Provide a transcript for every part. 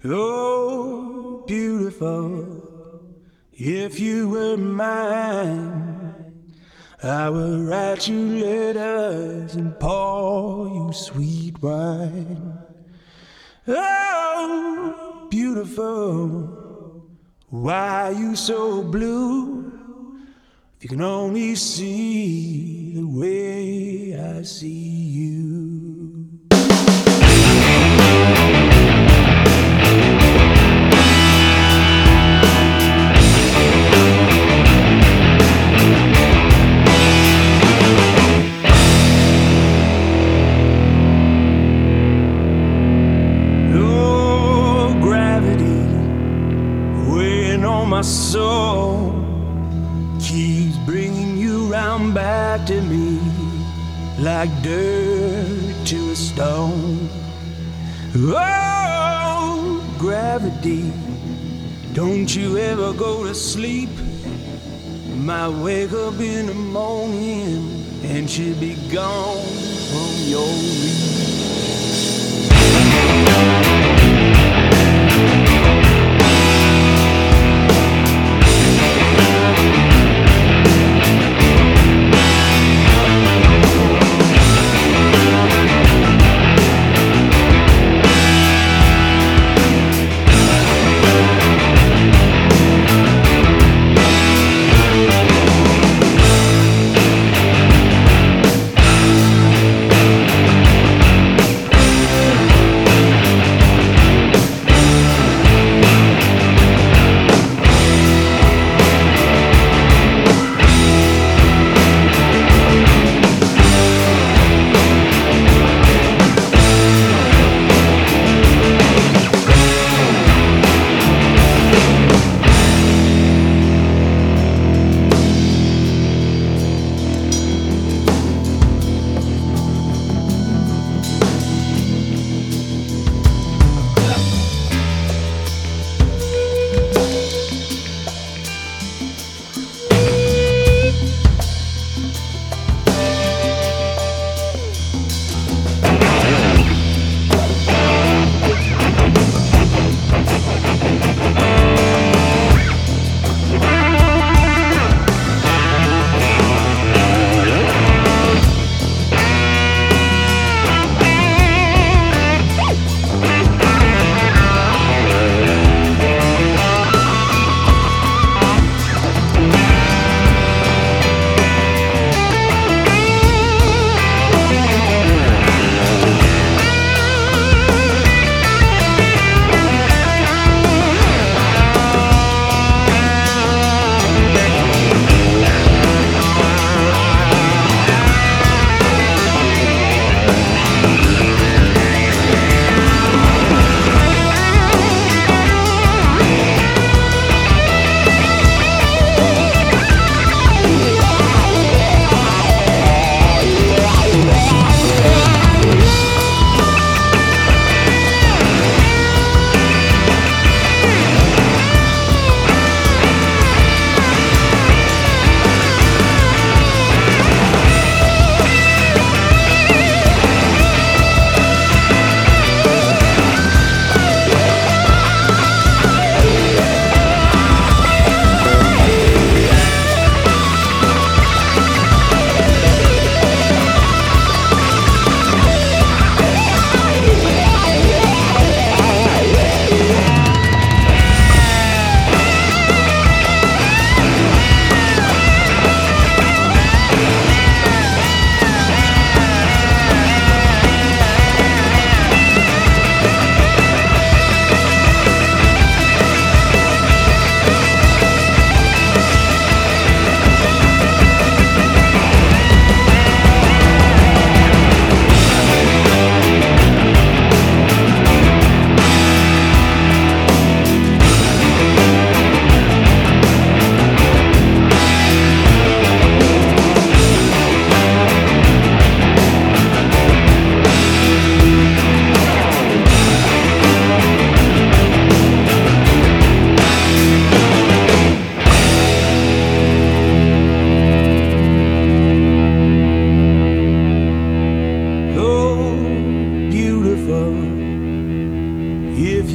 Oh, beautiful, if you were mine, I would write you letters and pour you sweet wine. Oh, beautiful, why are you so blue? If you can only see the way I see you. My soul keeps bringing you round back to me like dirt to a stone. Oh, gravity, don't you ever go to sleep. Might wake up in the morning and she'll be gone from your reach.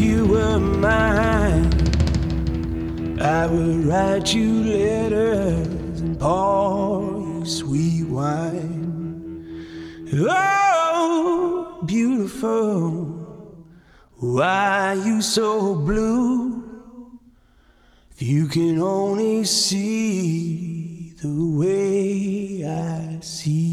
you were mine, I would write you letters and pour you sweet wine. Oh, beautiful, why you so blue? If you can only see the way I see